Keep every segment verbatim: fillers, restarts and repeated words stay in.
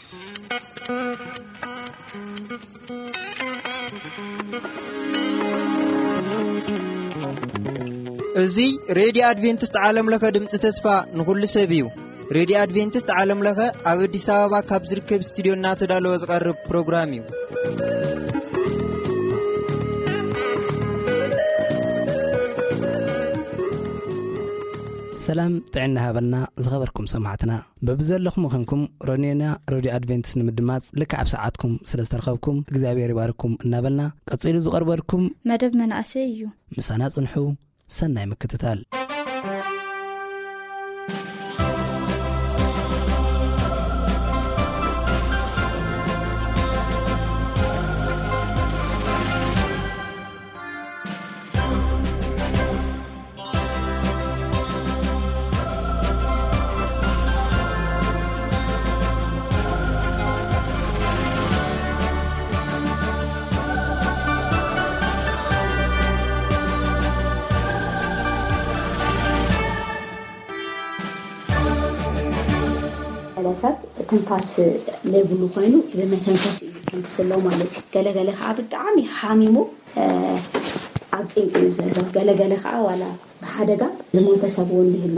እዚ ሬዲዮ አድቬንቲስት ዓለም ለኸ ድምጽ ተስፋ ንኹሉ ሰብ እዩ። ሬዲዮ አድቬንቲስት ዓለም ለኸ ኣብ አዲስ አበባ ካብ ዝርከብ ስቱዲዮና ተዳለወ ዝቐርብ ፕሮግራም እዩ። ሰላም ጥዕና ሃበና ዝኸበርኩም ሰማዕትና በብዘለኹም ምኽንኩም ሮኔና ሬዲዮ አድቬንቲስት ንምድማጽ ልክዓብ ሰዓትኩም ስለ ዝተረኸብኩም እግዚአብሔር ይባርኩም እናበልና ቀጽሉ ዝቐርበልኩም መደብ መናእሰይ እዩ። ምሳና ጽንሑ ሰናይ ምክትታል ሰብ ትንፋስ ለብሉ ኮይኑ በመተንፈስ ይተንፈስለው ማለት ገለገለ ከዓ ብጣዕሚ ሓሚሙ ኣብጽንቅ ዘሎ ገለገለ ከዓ ዋላ በሓደጋ ዝሞተ ሰብውን ይህሉ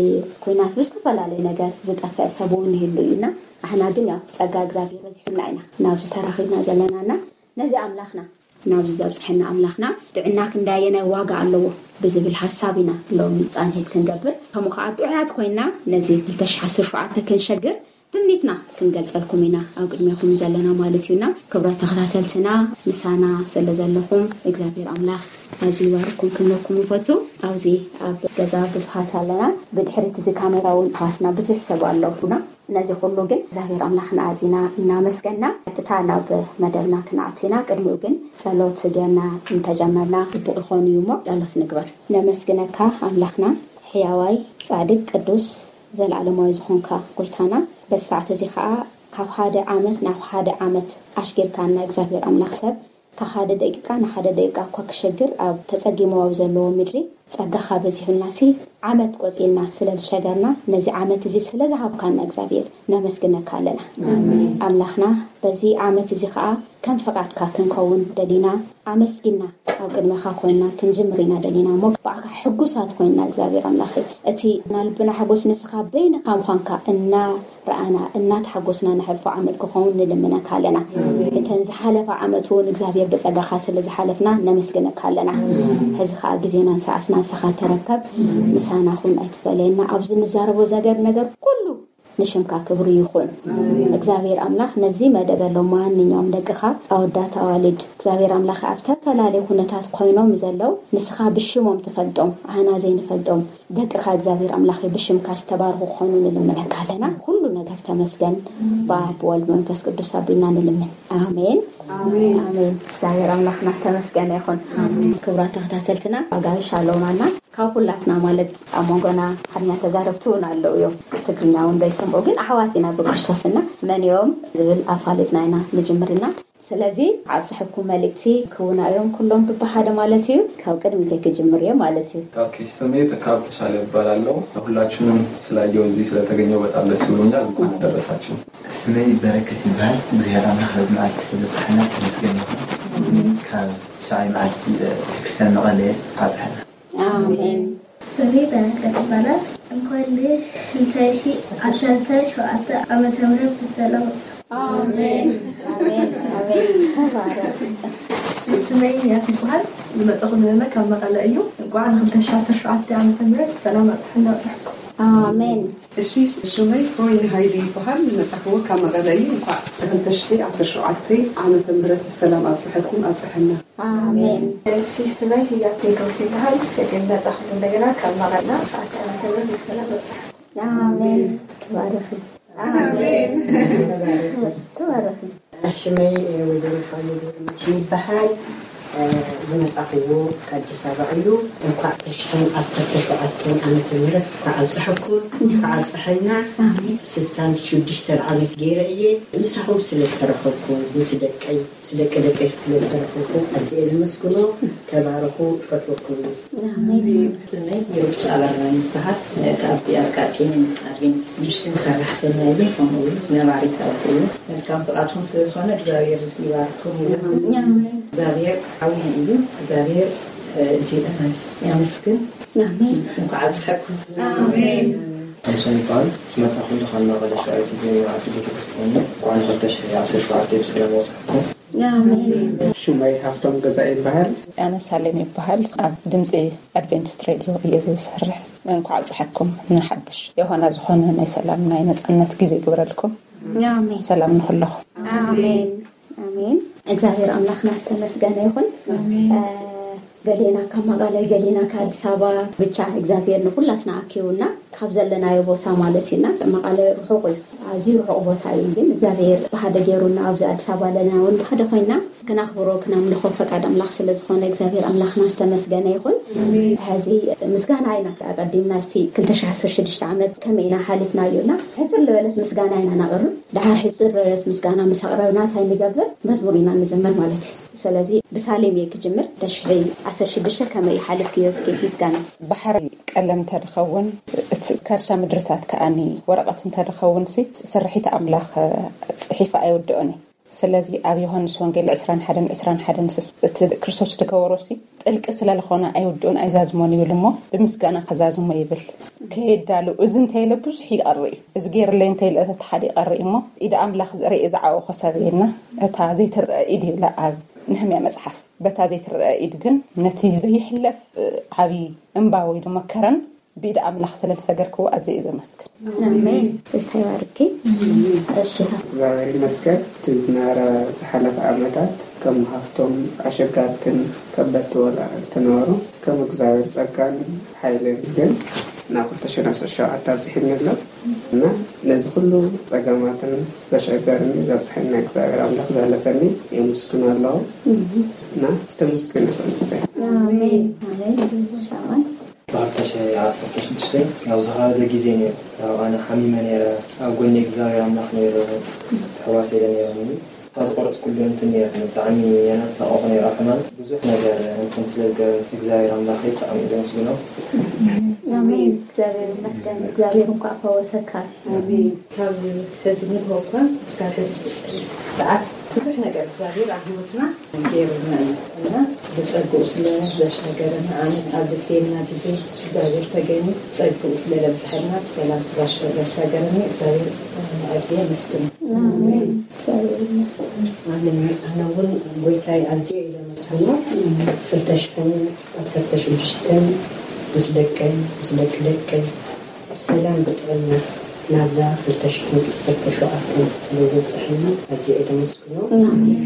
በኮይናት ብዝተፈላለየ ነገር ዝጠፈአ ሰብውን ይህሉ እና አሕና ግን ያው ጸጋ እግዚአብሔር በዚህና ኢና ናብ ዝተራኺብና ዘለናና ነዚ አምላኽና ናብ ዝዘብጽሕና አምላኽና ድዕና ክንዳየነ ዋጋ ኣለዎ ብዝብል ሐሳቢና ሎም ጻንሄት ክንገብር ከምኡኸዓ ጥዑያት ኮይና ነዚ ሁለት ሺህ ዓሰርተ ሰባተ ክንሸግር ትምኒትና ክንገልጸልኩም ኢና ኣብ ቅድሚያኩም ዘለና ማለት እዩና ክብራት ተኸታተልትና ምሳና ስለ ዘለኹም እግዚአብሔር አምላኽ ኣዝዩ ይባርኩም ክንኩም ይፈቱ ኣብዚ ኣብ ገዛ ብዙሓት ኣለና ብድሕሪት እዚ ካሜራውን ፋስና ብዙሕ ሰብ ኣለውና ነዚ ሁሉ ግን እግዚአብሔር አምላኽና ኣዝና እናመስገና እታ ናብ መደብና ክናዕቲና ቅድሚኡ ግን ጸሎት ገና እንተጀመርና ብቁ ይኾን እዩሞ ጸሎት ንግበር ነመስግነካ አምላኽና ሕያዋይ ጻድቅ ቅዱስ ዘለዓለማዊ ዝኾንካ ጎይታና በሰዓት እዚ ከዓ ካብ ሓደ ዓመት ናብ ሓደ ዓመት ኣሽጊርካና እግዚአብሔር አምላኽ ሰብ ካብ ሓደ ደቂቃ ናብ ሓደ ደቂቃ እኳ ክሸግር ኣብ ተጸጊሞ ኣብ ዘለዎ ምድሪ ጸጋኻ በዚሑናሲ ዓመት ቆጺልና ስለልሸገርና ነዚ ዓመት እዚ ስለዝሃብካና እግዚአብሔር ነመስግነካ ኣለና አምላኽና በዚ ዓመት እዚ ከዓ ከም ፈቃድካ ክንከውን ደሊና ኣመስጊና ኣብ ቅድመኻ ኮይና ክንጅምሪና ደሊና ሞ ባዕካ ሕጉሳት ኮይና እግዚአብሔር አምላኽ እቲ ናልብና ሓጎስ ንስኻ በይንኻ ምዃንካ እና ረአና እናት ሓጎስና ንሕልፎ ዓመት ክኸውን ንልምነካ ኣለና እተን ዝሓለፈ ዓመት እውን እግዚአብሔር በጸጋኻ ስለዝሓለፍና ነመስግነካ ኣለና ሕዚ ከዓ ግዜና ሰዓትና ንስኻ ተረከብ ምሳና ሁን ኣይትፈለየና ኣብዚ ንዛረቦ ዘገር ነገር ኩሉ ንሽምካ ክብሩ ይኹን እግዚአብሔር አምላኽ ነዚ መደበሎ ማንኛውም ደቅኻ ኣወዳት ኣዋልድ እግዚአብሔር አምላኽ ኣብ ተፈላለየ ኩነታት ኮይኖም ዘለው ንስኻ ብሽሞም ትፈልጦም ኣና ዘይንፈልጦም ደቅኻ እግዚአብሔር አምላኽ ብሽምካ ዝተባርኹ ኾኑ ንልምነካ ኣለና ሁሉ ነገር ተመስገን በአብ ወልድ መንፈስ ቅዱስ አብና ንልምን አሜን አሜን አሜን እግዚአብሔር አምላኽ ናስተመስገነ ይኹን ክብራት ተኸታተልትና አጋይ ሻሎማና ካውላትና ማለት አሞንጎና ሐኛ ተዛረብቱን አለው ዮ ትግርኛውን በይሰምኦ ግን አህዋቲና በክርስቶስና መንዮም ዝብል አፋልጥናይና ንጅምርና ስለዚህ አብጽሕኩም መልእክቲ ክውናዮም ኩሎም በባሃደ ማለት እዩ ካብ ቀድም ተከጅምር የ ማለት እዩ ኦኬ ስሜ ተካብ ተሻለ ይባላልው ሁላችሁንም ስላየው እዚህ ስለተገኘው በጣም ደስ ብሎኛል እንኳን ደረሳችሁ ስሜ በረከት ይባላል እግዚአብሔር አምላክ ለማት ስለሰሐና ስለስገኘ ካብ ሻይ ማዕቲ ክርስቲያን መቀለ ታጽሐና አሜን ስሜ በረከት ይባላል እንኳን ለሺ ዓሰርተ ሸውዓተ ዓመተ ምህረት ሰላም አሜን አሜን አሜን ተባረክ ስሜ ያትባል ዝመጽኹን ለና ካብ መቀለ እዩ እንኳን ሁለት ሺህ ዓሰርተ ሰባተ ዓመተ ምህረት ሰላም አጥሕና ጽሕኩ አሜን እሺ ስሜ ኮይን ሃይዲ ይባላል ዝመጽኹ ካብ መቀለ እዩ እንኳን ሁለት ሺህ ዓሰርተ ሰባተ ዓመተ ምህረት ሰላም አጽሕኩም አጽሕና አሜን እሺ ስሜ ያትዶስ ይባላል ከገንዳ ጻሕኩ እንደገና ካብ መቀለ ዓመተ ምህረት ሰላም አጽሕኩ አሜን ተባረክ አሜን ተባረክ ሽሜ ወይዘሮ ፋሚሊ ይባላል ዝመጽ زمصحوا كأديس أبعيو وقع تشحن عصر تشوعتون أنا تمرة كعب صحكون كعب صحينا سسان شودشتر عمت جيرعية مسحوا سلك ترفقون وسلك أي سلك لك سلك ترفقون أزيل المسكونو كباركو فتوكون آمين سنين يوصل على رأي تحت كأبدي أركاكين أرين مشين كرحتنا لي فهو نبارك أفضل الكامب أتون سلخانة زاوية يباركون زاوية حوين إيو زاوية جيدا يا مسكين آمين وقعد حكم آمين خمسة نقال سمع ساخون دخلنا على شوية في عقيدة الكريستيانية وعن فتش عصر شوعتي بسلام وصحكم آمين شو ما يحفتم جزائر بحال أنا سالمي بحال دمزي أدفنتست راديو يزي سرح منكم على صحتكم نحدش يوهنا زخون ناي سلام ناي نصنت جزي قبر لكم آمين سلام نخلهم آمين آمين እግዚአብሔር አምላክና አስተመስገነ ይሁን አሜን ገሌና ከመቀለ ገሌና ከአዲስ አበባ ብቻ እግዚአብሔር ነው ሁላስና አኪውና ካብዘለና የቦታ ማለትና መቀለ ሩቁ አዚሩ ሩቁ ቦታ ግን እግዚአብሔር በሃደ ገሩና አብዛ አዲስ አበባ ለና ወንድ ሀደ ኮይና ከናክብሮ ከናምልኮ ፈቃድ አምላክ ስለዝኾነ እግዚአብሔር አምላክና አስተመስገነ ይሁን አሜን هذه ምስጋና አይና ቀደምና እስቲ كنت عشر وعشرين ዓመት ከመይና ሓሊፍና ይውና ህዝር ለበለት ምስጋና አይና ናቀር ዳር ህዝር ለበለት ምስጋና መስቀረውና ታይንገበር መዝሙሪና ንዘመር ማለት ስለዚህ በሳሌም የክጅምር ተሽሪ عشر وعشرين كما يحالف كيوسكي مسكانا بحر قلم تدخون كرشا مدرتات كاني ورقه تدخون سي سرحيت املاخ صحيفه ايودوني ስለዚህ ኣብ ዮሐንስ ወንጌል عشرين واحد عشرين واحد ክርስቶስ ተከወሮሲ ጥልቅ ስለለኾነ አይወዶን አይዛዝሞን ይብልሞ በምስጋና ከዛዝሞ ይብል ከይዳሉ እዝን ተይለ ብዙሕ ይቀርይ እዝጌር ለይን ተይለ ተሓዲ ይቀርይሞ ኢዳ አምላኽ ዘርኢ ዝዓው خسرينا እታ ዘይትርአ ኢድ ይብላ ኣብ ነህምያ መጽሐፍ በታ ዘይትርአ ግን ነቲ ዘይሕለፍ ዓቢ እንባዊ ደመከረን بيد أملاح سلام سجركوا عزيز مسكن آمين إرسايواركي الشهر زاوية المسكن تزنارا حلف عمتات كم هفتم عشقاتن كبت ولا تنورو كم زاوية سكان حيلين جن ناخذ تشناس الشاعة تابزحين نزل نا نزخلو سجاماتن تشجرني تابزحين زاوية أملاح زالفني يمسكن الله نا استمسكن آمين آمين شاعر بعرفش عصر تشتري أو زهاد الجزينة أو أنا حميمة نيرة أو قلني جزايا عم نحن حواتي لنيرة تازقرت كل يوم تنيرة نتعامي أنا تصاقني رحمة بزحنا جار ممكن سلسلة جزايا عم نحن تعامي زي ما سقنا آمين زاوية المسكن زاوية مقاطعة وسكر آمين كم تزمين هو كم سكر تز ساعات بزحنا جار زاوية رحمتنا جيرنا أنا بتصدق سلام باش نقرنا عن قبل فينا بزي زاوية تجاني تصدق سلام بزحنا سلام باش باش نقرنا زاوية عزيز مسكين آمين زاوية المسكين أنا أقول قويتاي عزيز إلى مسكونة فلتشحن أسرتش وجشتن وسدكن وسدك دكن سلام بتغنى نابزا فلتشحن أسرتش وعطن سلوزو صحينا عزيز إلى مسكونة آمين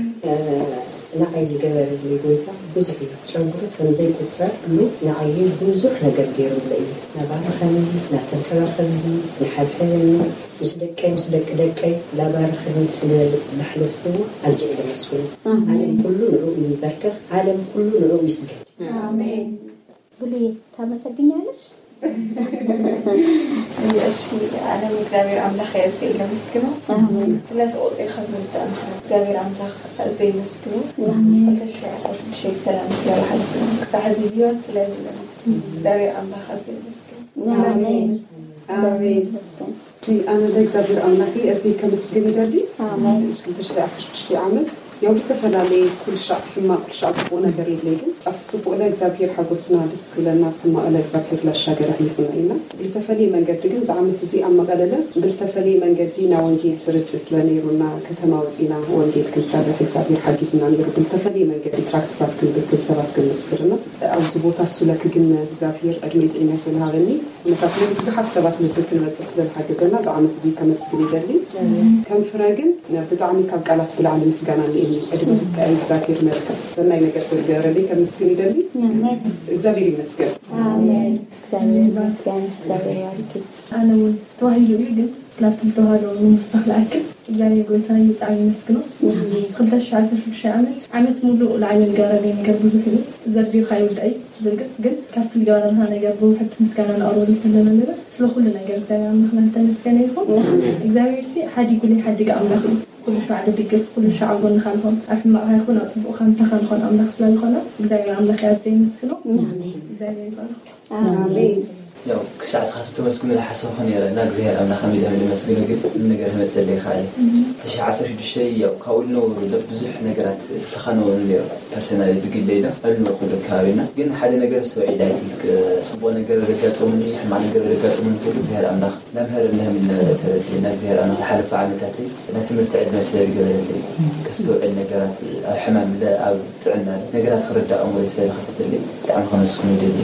نعيد جبر اللي قويته بزحي شنقول كم زي كتسر إنه نعيد بزح نقدر لي نبارخني نتنفر خلني نحب حلني مسدكي مسدك دكي لا بارخني سل نحلفه عزيز إلى مسكون عالم كله نعوم بركة عالم كله نعوم يسجد آمين قولي تمسكني عليش أشي أنا مزامير أملاخ يزي إلى مسكنه آمين ثلاث أوزي خزن مزامير أملاخ زي مسكنه آمين وتشري عصر شيء سلام سلام حلقنا سحزي بيوت سلام مزامير أملاخ زي مسكنه آمين آمين أنا ذاك زابير أملاخي أزي كمسكين دادي آمين كنت تشري عصر شيء عملت يوم تفعلي كل شيء فيما كل شيء صبونا قريب لكن أتصبوا إلى إكزابير حقوسنا دسكلنا فيما إلى إكزابير للشاجرة حيفنا إلنا بالتفعلي من قد جن زعمت زي أما قلنا بالتفعلي من قد جينا ونجيب رجت لنيرنا كتما وزينا ونجيب كل سابع إكزابير حقيسنا نيرو بالتفعلي من قد تراكتات كل بتلسبات كل مسكرنا أو زبوط السلك جن إكزابير أرميت إناس لها غني نتفعلي بزحات سبات نتذكر مسكس للحاجزنا زعمت زي كمسكري جلي كم فراجن بتعمل كبقالات بالعالم مسجنا أدمت كأي ذاكر مركز سنة نقدر سرجع لي كمسكين دلي آمين زابير مسكين آمين زاوية المسكن زاوية واركي أنا من توهيلو يجن لكن توهيلو من مستخلأك يعني قلت أنا يتعامل مسكنه خلتش عشر في الشام عملت ملو العين الجارني نجرب زحلو زرزي خايو داي درجت جد كافت الجارن هنا نجربه حتى مسكنا الأرض كلنا نبى سلو كلنا نجرب زي ما إحنا نتمسكنا يفهم إجزاء يرسي حد يقول لي حد يقام نخل كل شوي عدد يقف كل شوي عقول نخلهم عارف ما هاي خنا أصبح خمسة خن خن أم نخل الخنا إجزاء عم نخل زي مسكنه إجزاء يفهم آمين ያው ክሻስ ኻት ተመስኩን ለሐሰብ ሆነ ያለና እግዚአብሔር አምላክ ሐሚድ ሐሚድ መስገን ግን ነገር መጸለይ ኻሊ ተሻዓሰር ሽድሽይ ያው ካውል ነው ለብዙሕ ነገራት ተኸነው ነው ፐርሰናሊ ብግለይዳ አሉ ወደ ካቢና ግን ሓደ ነገር ሰውዒዳት ጽቦ ነገር ረጋጠውም ይህ ማን ነገር ረጋጠውም ሁሉ እግዚአብሔር አምላክ ለምህር ለምን ተረድና እግዚአብሔር አምላክ ሐልፍ ዓመታት ለትምህርት ዕድ መስለል ገበለልይ ከስተውዕል ነገራት ሕማም ለአብ ጥዕና ነገራት خرዳ አሞር ይሰልህ ተሰልይ በጣም ኸመስኩን ይደል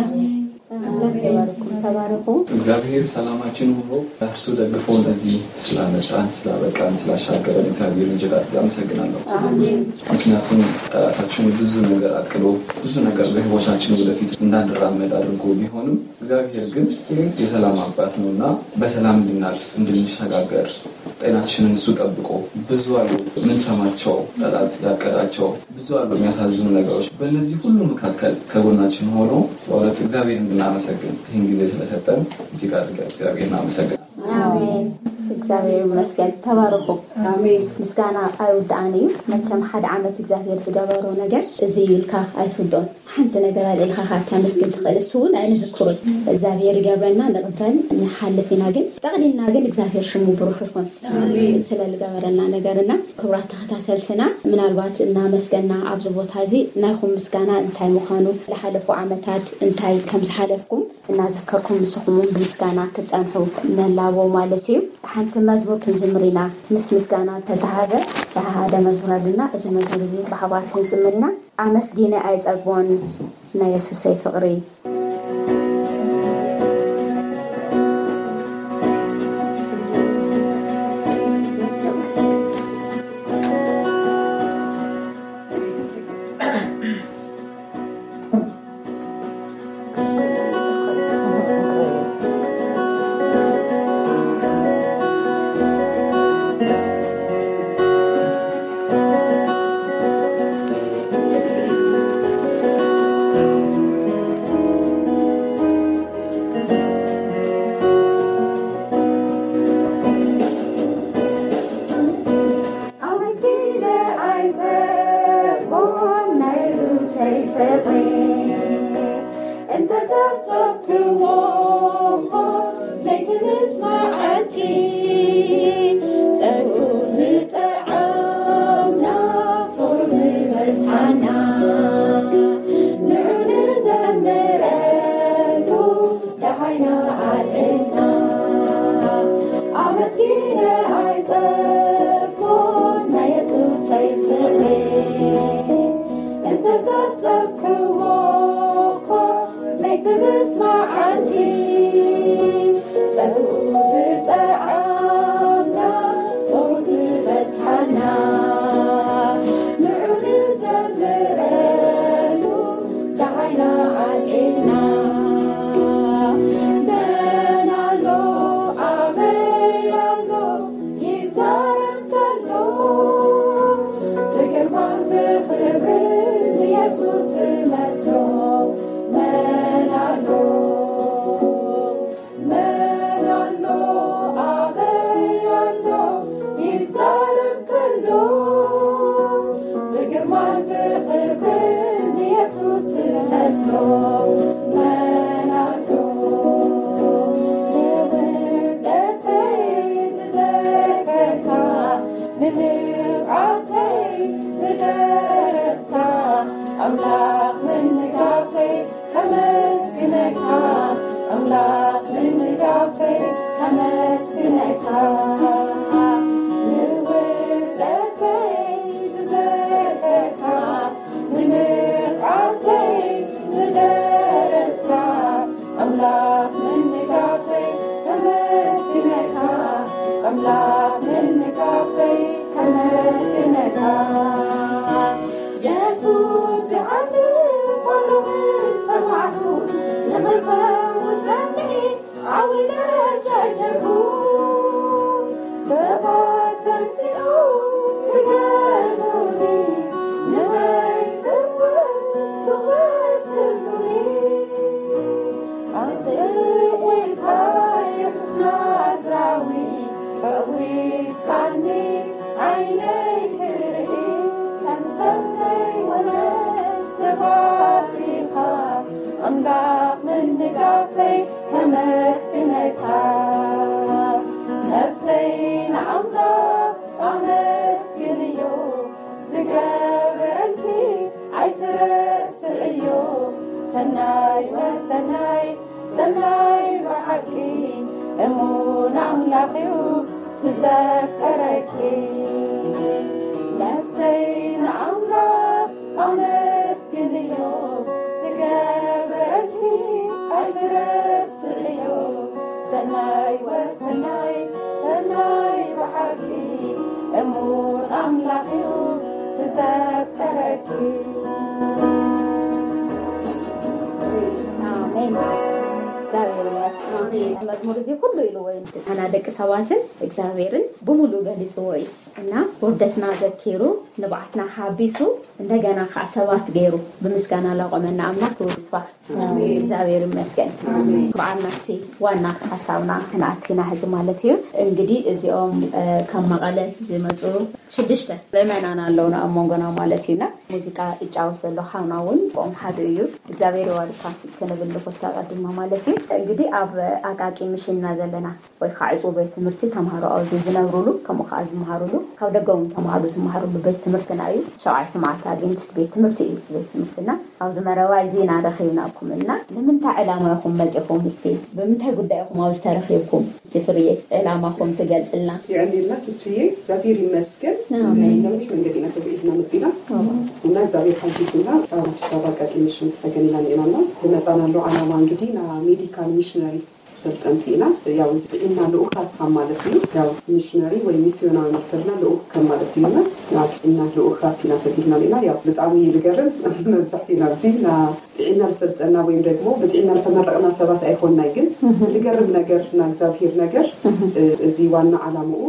እግዚአብሔር ሰላማችን ሁሉ እርሱ ደግፎን እዚህ ስላመጣን ስላበቃን ስላሻገረን እግዚአብሔር እጅግ አድርጌ አመሰግናለሁ። አሜን። ምክንያቱም ጠላታችን ብዙ ነገር አቅሎ ብዙ ነገር በህይወታችን ወደፊት እንዳንራመድ አድርጎ ቢሆንም እግዚአብሔር ግን የሰላም አባት ነውና በሰላም እንድናልፍ እንድንሻገር ጤናችንን እሱ ጠብቆ ብዙ አሉ ምን ሰማቸው ጠላት ያቀዳቸው ብዙ አሉ የሚያሳዝኑ ነገሮች በእነዚህ ሁሉ መካከል ከጎናችን ሆኖ ወለት እግዚአብሔር እንድናመሰግን ይህን ጊዜ ስለሰጠን እጅግ አድርጌ እግዚአብሔር እናመሰግናለን። አሜን። እግዚአብሔር ይመስገን ተባረኩ። አሜን። ምስጋና አይውዳኒ መቸም ሓደ ዓመት እግዚአብሔር ዝገበሮ ነገር እዚ ይልካ አይትውዶን ሓንቲ ነገር አለልካ ካታ መስገን ተኸልሱን አይንዝክሩ እግዚአብሔር ይገብረና ንቅበል ንሓልፍና ግን ጠቅሊና ግን እግዚአብሔር ሽሙ ብሩክ ይሁን። አሜን። ስለልገበረና ነገርና ክብራት ተኸታተልስና ምናልባት እና መስገና አብዝ ቦታ እዚ ናይኹም ምስጋና እንታይ ምዃኑ ለሓለፉ ዓመታት እንታይ ከም ዝሓለፍኩም እና ዘከርኩም ንስኹም ብምስጋና ክጸንሑ ነላቦ ማለት እዩ። ሓንቲ መዝሙር ክንዝምሪና ምስ ምስጋና ተተሃበ ተሃደ መዝሙርና እዚ መዝሙር እዚ ብሓባር ክንዝምሪና አመስጊነ አይጸግቦን ና ኢየሱስ ፍቅሪ عولات الدروب سبعة أنقاق من نقافي همس بنتها نفسي نعمنا أمس كنيو زقابرنكي عيترس العيو سناي وسناي سناي بحكي أمون عملاقيو تذكركي نفسي نعمنا أمس كنيو زقابرنكي عيترس العيو سناي وسناي سناي بحكي أمون أملاقيو تذكركي آمين መዝሙር እዚ ሁሉ ኢሉ ወይ አና ደቂ ሰባትን እግዚአብሔርን በሙሉ ገልጾ ወይ እና ወደስና ዘኪሩ ንባዕትና ሐቢሱ እንደገና ከሰባት ገይሩ በምስጋና ለቆመና አምላክ ወስፋ አሜን እግዚአብሔር ይመስገን አሜን ቁርአናቲ ዋና ሐሳብና ህናቲና ህዝ ማለት እዩ እንግዲህ እዚኦም ከመቀለ ዝመጹ ሽድሽተ በመናና አለውና አሞንጎና ማለት ይና ሙዚቃ እጫወሰሎ ሐውናውን ቆም ሐዱ እዩ እግዚአብሔር ወልካስ ከነብልፎታ ቀድማ ማለት እዩ እንግዲህ አብ አቃቂ ምሽና ዘለና ወይ ካዕጹ ቤት ትምህርት ተማሩ አውዚ ዝነብሩሉ ከመኻዝ ማሃሩሉ ካብ ደገው ተማሩ ዝማሃሩሉ ቤት ትምህርትና እዩ ሸዋይ ስማዓት አድቬንቲስት ቤት ትምህርት እዩ ቤት ትምህርትና አውዚ መረዋይ ዜና ረኺብናኩምና ለምን ታዕላማኩም መጽፎም እስቲ በምንታይ ጉዳይኩም አውዚ ተረኺብኩም እስቲ ፍሪዬ ዕላማኩም ትገልጽልና ያንዲላ ትቺዬ ዛፊር ይመስገን አሜን ለምን እንግዲህ ነው ተብይዝና መስይና እና ዛሬ ታዲስና አዲስ አበባ አቃቂ ምሽን ተገኝላን ይላልና በመጻናለው ዓላማ እንግዲህ ና ሜዲካል ሚሽነሪ ሰልጠንቲና ያው ዝጥዕና ለኡኻት ማለት ነው ያው ሚሽነሪ ወይ ሚስዮናዊ ተርና ለኡኽ ማለት ነው ናጥዕና ለኡኻትና ተብይናልና ያው በጣም ይልገርም መብዛሕቲና ዚና ጥዕና ሰልጠና ወይ ደግሞ በጥዕና ተመረቅና ሰባት አይሆንና ግን ይልገርም ነገርና እግዚአብሔር ነገር እዚ ዋና ዓላማው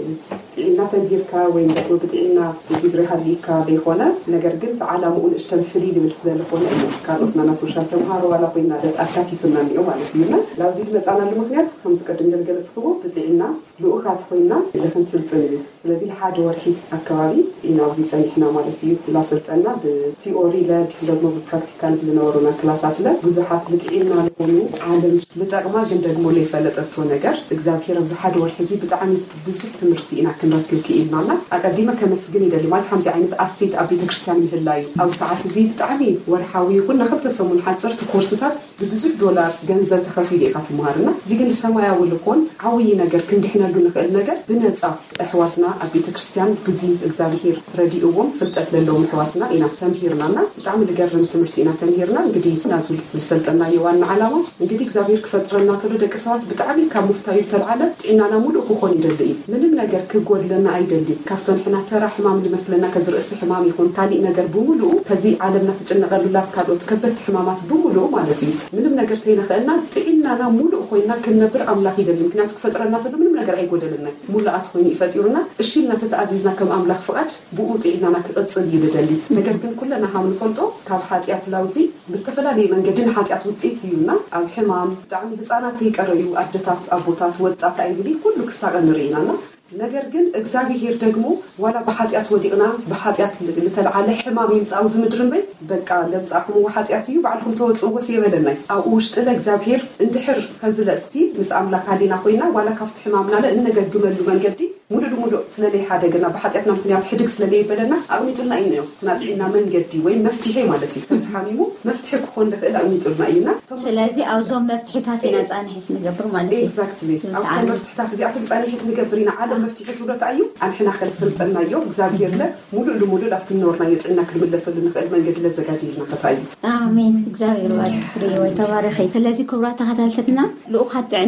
ጥዕና ተንቢርካ ወይ ደግሞ በጥዕና ዲግሪ ሀሊካ በሆነ ነገር ግን ዓላማው እሽተንፍሊ ልብል ስለሆነ ካሎትና ሶሻል ተማሃሩ ዋላ ኮይና አካቲቱና ነው ማለት ነው ላዚ መጻናል ምክንያት ከምስ ቀደም ገለጽኩ በጥዕና ለኡኻት ኮይና ለፈን ስልጥን ስለዚህ ሓደ ወርሒ አካባቢ ኢናውዚ ጸኒሕና ማለት እዩ ላሰልጠና በቲዮሪ ለብ ደግሞ በፕራክቲካል ብለኖርና ክላሳት ለ ብዙሓት ለጥዕና ለሆኑ ዓለም ለጠቅማ ግን ደግሞ ለፈለጠቶ ነገር እግዚአብሔር ኣብዚ ሓደ ወርሒ እዚ በጣም ብዙ ትምህርቲ ኢና ክንረክብ ከኢልናና አቀዲመ ከመስግን ይደሊ ማለት ሃምዚ ዓይነት አሴት ኣብ ቤተክርስቲያን ይህላዩ ኣብ ሰዓት እዚ በጣም ወርሓዊ ይኩን ነክተ ሰሙን ሓጽርት ኮርስታት ብዙ ዶላር ገንዘብ ተኸፊል ኢኻ ማርና ዚግን ሰማያዊ ልኮን አውይ ነገር ክንድሕነሉ ንክእል ነገር ብነጻ አህዋትና ኣብ ቤተክርስቲያን ብዙ እግዚአብሔር ረዲኡዎም ፍልጠት ለለውም አህዋትና ኢና ተምሂርናና በጣም ለገርም ትምህርት ኢና ተምሂርና እንግዲህ ናዙ ሰልጠና የዋና ዓላማ እንግዲህ እግዚአብሔር ከፈጥረና ተሎ ደቂ ሰባት በጣም ከሙፍታዩ ተልዓለ ጥዕናና ሙሉ ኮኮን ይደልይ ምንም ነገር ክጎድለና አይደልይ ካፍቶን ሕና ተራ ሕማም ሊመስለና ከዝርእስ ሕማም ይሁን ታሊ ነገር በሙሉ ከዚ ዓለምና ተጨነቀሉላ ካሎት ከበት ሕማማት በሙሉ ማለት እዩ ምንም ነገር ተይነኸና ጥዕናና ሙሉ ኮይና ከነብር አምላክ ይደልይ ምክንያቱ ከፈጥረና ተሎ ምንም ነገር አይጎደልና ሙሉአት ኮይኒ ይፈጥሩና እሺልና ተተአዚዝና ከም አምላክ ፈቃድ ብኡ ጥዕናና ከጽል ይደልይ ነገር ግን ኩለና ሃምን ፈልጦ ካብ ኃጢአት ላውዚ በተፈላለየ መንገድን ኃጢአት ውጤት ይዩና ኣብ ሕማም ጣዕሚ ህፃናት ይቀረዩ አደታት አቦታት ወጣት አይብሊ ሁሉ ክሳቀን ርኢናና ነገር ግን እግዚአብሔር ደግሞ ወላ በኃጢአት ወዲቅና በኃጢአት ለተልዓለ ሕማም ይምጻው ዝምድርን በይ በቃ ለምጻኹም ወኃጢአት እዩ ባልኩም ተወጽወስ ይበለናይ አው ውሽጥ ለእግዚአብሔር እንድሕር ከዝለስቲ ምስ አምላክ አዲና ኮይና ወላ ካፍት ሕማምና ለእነገግመሉ መንገዲ ሙሉ ሙሉ ስለለይ ሓደገና በኃጢአትና ምክንያት ሕድግ ስለለይ ይበለና አውኒጥና እዩ ትናጥዕና መንገዲ ወይ መፍትሄ ማለት እዩ ሰንታሚሙ መፍትሄ ኮን ለክእል አውኒጥና እዩና ስለዚህ አውዞም መፍትሄታት ይነጻንህት ንገብር ማለት እዩ ኤግዛክትሊ አውዞም መፍትሄታት እዚአት ንጻንህት ንገብርና ዓለም መፍትሄት ወደታ እዩ አንሕና ከልሰልጠናዮ እግዚአብሔር ለ ሙሉ ሙሉ ላፍትኖርና የጥና ክልመለሰሉ ንክእል መንገዲ ለዘጋጅልና ከታዩ አሜን እግዚአብሔር ባርክ ፍሬ ወይ ተባረከ ስለዚህ ክብራታ ተሃታልተና ለኡኻት ጥዕና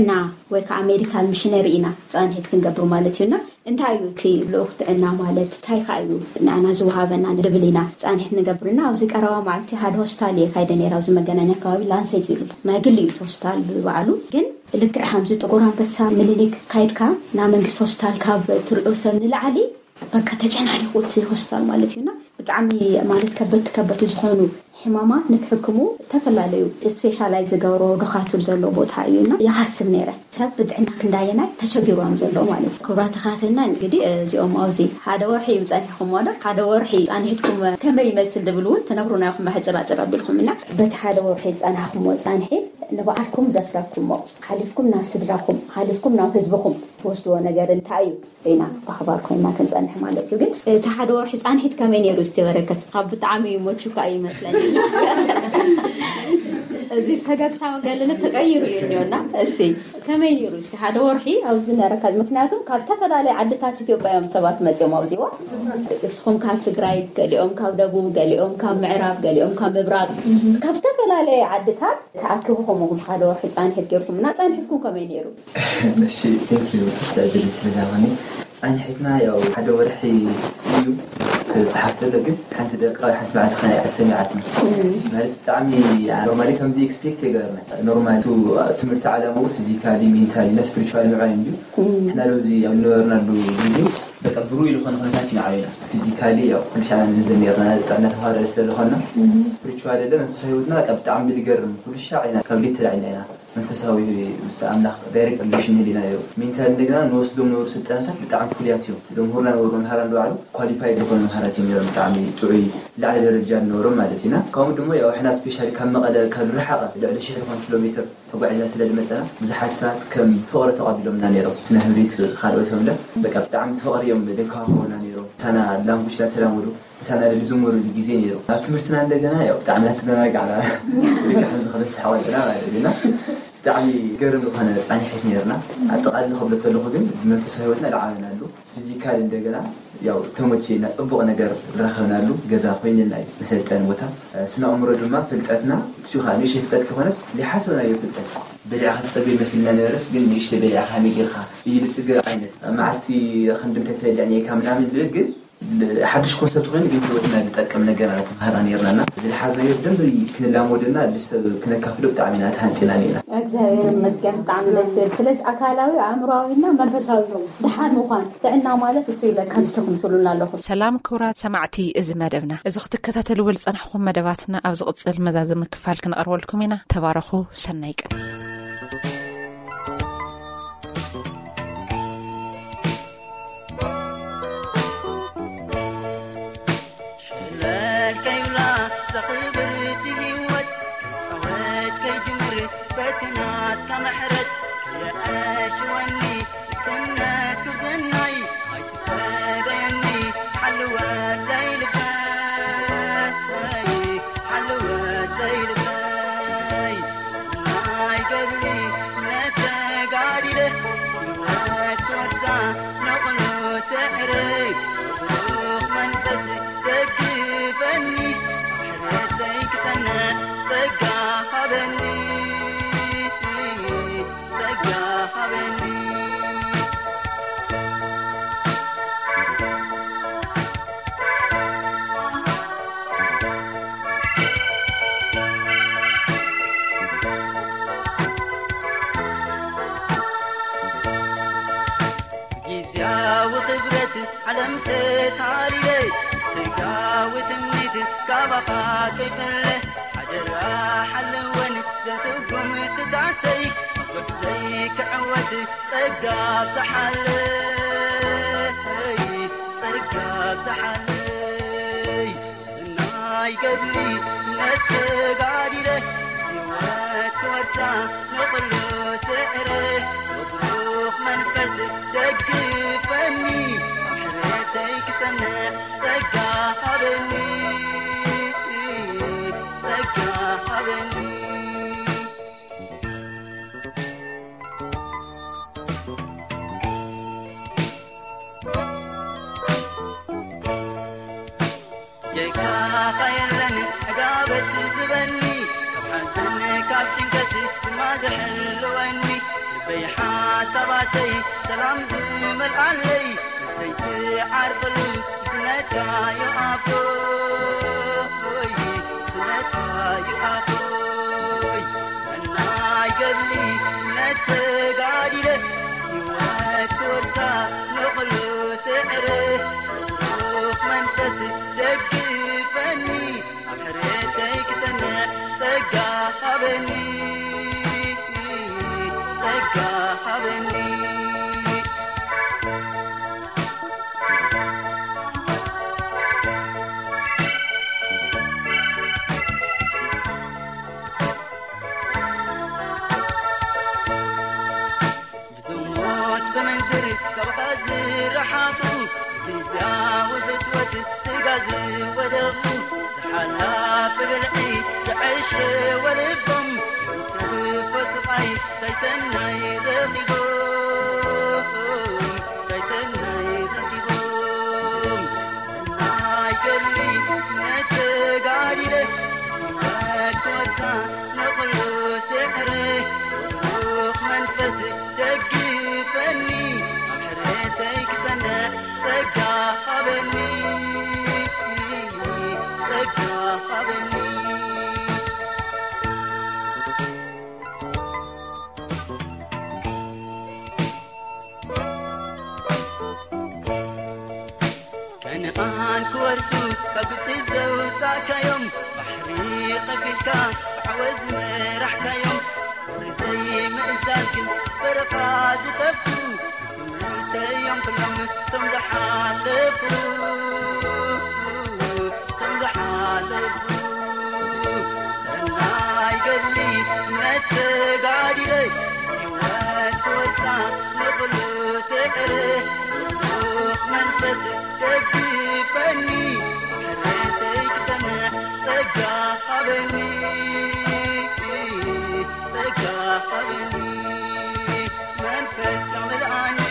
ወይ ከአሜሪካን ሚሽነሪ ኢና ጻንሄት ክንገብሩ ማለት ይውና እንታይ እዩ ቲ ለውክትዕና ማለት ታይ ካዩ ናና ዝውሃበና ንድብሊና ጻንሄት ንገብርና ኣብዚ ቀረባ ማዕልቲ ሓደ ሆስፒታል የካይደ ነራው ዝመገናኛ አካባቢ ላንሴት ይሉ ናይ ግሊ ሆስፒታል ባዓሉ ግን ልክዕ ሓምዚ ጥቁር አንበሳ ምኒልክ ካይድካ ና መንግስት ሆስፒታል ካብ ትሪኦ ሰብ ንላዓሊ በቃ ተጨናኒቁት ሆስፒታል ማለት ይውና ብጣዕሚ ማለት ከበት ከበት ዝኾኑ ሕማማት ንክሕክሙ ተፈላለዩ ስፔሻላይዝ ዝገብሮ ዶክተር ዘሎ ቦታ እዩና ያሐስብ ነይረ ሰብ ብጥዕና ክንዳየና ተቸጊሮም ዘሎ ማለት ክብራት ተኻተና እንግዲህ እዚኦም አውዚ ሓደ ወርሒ ይምጻኒኹም ወደ ሓደ ወርሒ ጻንሄትኩም ከመይ ይመስል ድብሉን ተነግሩና ይኹም ማሕጽባጽባ ቢልኩምና በቲ ሓደ ወርሒ ጻንሃኹም ወጻንሄት ንባዓልኩም ዘስራኩም ሓሊፍኩም ናብ ስድራኩም ሓሊፍኩም ናብ ህዝብኩም ወስዶ ነገር እንታይ ኢና ባኽባርኩም ማ ክንጻንሕ ማለት እዩ ግን እቲ ሓደ ወርሒ ጻንሄት ከመይ ነይሩ ዝተበረከት ካብ ብጣዕሚ ሞቹካ ይመስለኒ እዚ ፈገግታው ገለነ ተቀይሩ ይኒውና እስቲ ከመይ ነይሩ እስቲ ሓደ ወርሒ አው ዝነረካዝ ምክንያቱም ካብ ተፈላለየ ዓድታት ኢትዮጵያውያን ሰባት መጽኦም አውዚዋ እስኹም ካብ ትግራይ ገሊኦም ካብ ደቡብ ገሊኦም ካብ ምዕራብ ገሊኦም ካብ ምብራቅ ካብ ተፈላለየ ዓድታት ተኣክብኩም ሓደ ወርሒ ጻንሄት ገርኩምና ጻንሄትኩም ከመይ ነይሩ እሺ ቴንክ ዩ ተደልስ ስለዛማኒ ጻንሄትና ያው ሓደ ወርሒ እዩ صحفت لكن حنت دقيقة حنت بعد خناق سمعتني مرت تعمي نورمالي كم زي إكسبكت يقارنا نورمال تو تمرت على مو فيزيكالي مينتالي ناس بريتشوالي معين ديو إحنا لو زي أو نورنا لو فيديو بتقبروي لو خنا خنا تاتي معينا فيزيكالي أو كل شيء عن نزلنا تعنا تهار رسالة خنا بريتشوالي لما نسويتنا أبدا عم بيقرن كل شيء عنا كبليت العينينا منفساوي مستعمل دايركت ريليشن لينا يو مينتال نقدر نوصلهم نور ستانات بتاعم كلياتيو جمهورنا نورهم هران لوعلو كواليفايد لكون مهارات يمير متعامي توعي لعلى الرجال نورهم مالتنا كم دمو يا إحنا سبيشال كم مقدر كم رحقة لعلى شهر خمس كيلومتر فوق على سلة المسألة مزحات ساعات كم فقرة تقابلهم نانيرو تنهبريت خالوتهم له بقى بتاعم فقر يوم بدكاهو نانيرو سنة لامبوش لا تلامرو سنة لزمور الجزين يرو تمرتنا عندنا يا بتعملها زناق على لك حمز خلص حوالي لا لنا تعمي قرب لقنا ጻንሄት ነርና አጥቃል ለኸብለ ተለኹድን መንፈሳዊ ህይወትና ለዓለናሉ ፊዚካል እንደገና ያው ተሞቼና ጽቡቅ ነገር ረኸናሉ ገዛ ኮይንና መሰልጠን ቦታ ስነ አእምሮ ድማ ፍልጠትና ሲኻኒ ሽፍጠት ከሆነስ ለሐሰና ይፍጠት በሊዓ ኸጽብ ይመስልና ነርስ ግን ይሽተ በሊዓ ኻሚግኻ ይልጽገር አይነት ማዕቲ خندم ተተያኒ ካምናምን ግን حدش كونسبت غير قلت له إننا نتأكد من الجامعة تفهراني رنا زي الحاجة يبدأ كنا لامودنا لسه كنا كافلو بتعمينات هانتنانينا. أجزاء المسكين تعمل الشيء سلس أكلاوي عمراوينا ما بسازم دحان مقان تعنا مالك الشيء لك هتشتكم تقولون له. سلام كورات سمعتي إذا مدبنا إذا اختك كتلول صنحكم مدباتنا أو زقت المزازم كفال كنا أرولكم هنا تباركوا سنيك. بحساباتي سلام زمل علي سيدي عارفل سنتك يا أبوي سنتك يا أبوي سناي قلي نتقادي لك يوات ترسى نخلو سعره روح منفس دقفني أبحريتك تنع سقا حبني سقا حبني كبخازر حاطو تزاوز توجه سقازي ودغو زحالا في العيد تعيش والبم تنفس غاي تيسناي ذخيبوم تيسناي ذخيبوم سناي قلي نتقاري لك وقت ورسا نقلو سحري روح منفسي دقفني أبحريتك تنع سقا حبني سقا حبني كان آنك ورسو كبت الزوتاك يوم بحري قفلك عوز مرحك يوم صار زي مأزاكن برقاز تفكو يوم كلهم تمزح علفو تمزح علفو سناي قلي نتقادي لك يوات كورسا نقلو سحره روح منفس تقفني أبحريتك تنع سقا حبني سقا حبني منفس كامل عني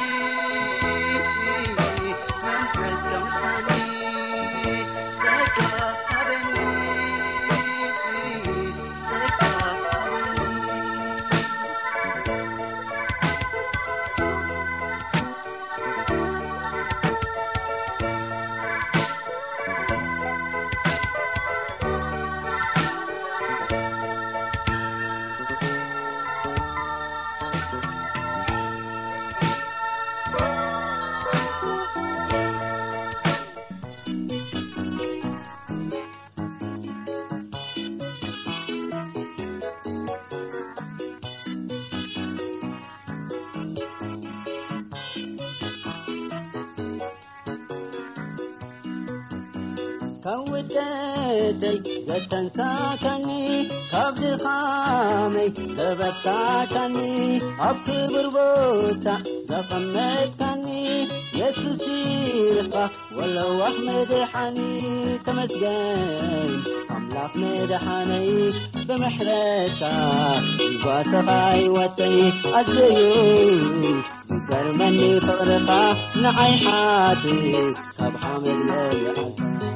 كودتي زتنساكني كابد خامي تبتاكني أبكبر بوتا زقمتكني يسوسي رفا ولو أحمد حني تمسجن أملاك مدحني بمحرتا يباسقاي وتي أزيو كرمني فغرقا نحي حاتي صبحا مدلي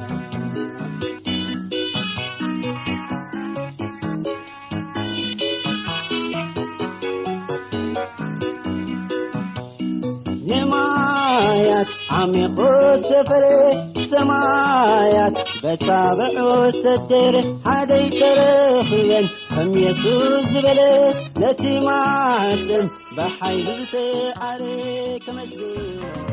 نمايات عميقو سفري سمايات بتابعو ستر حدي ترخين هم يسوس بلي نتي معتم بحيد سعري كمجدين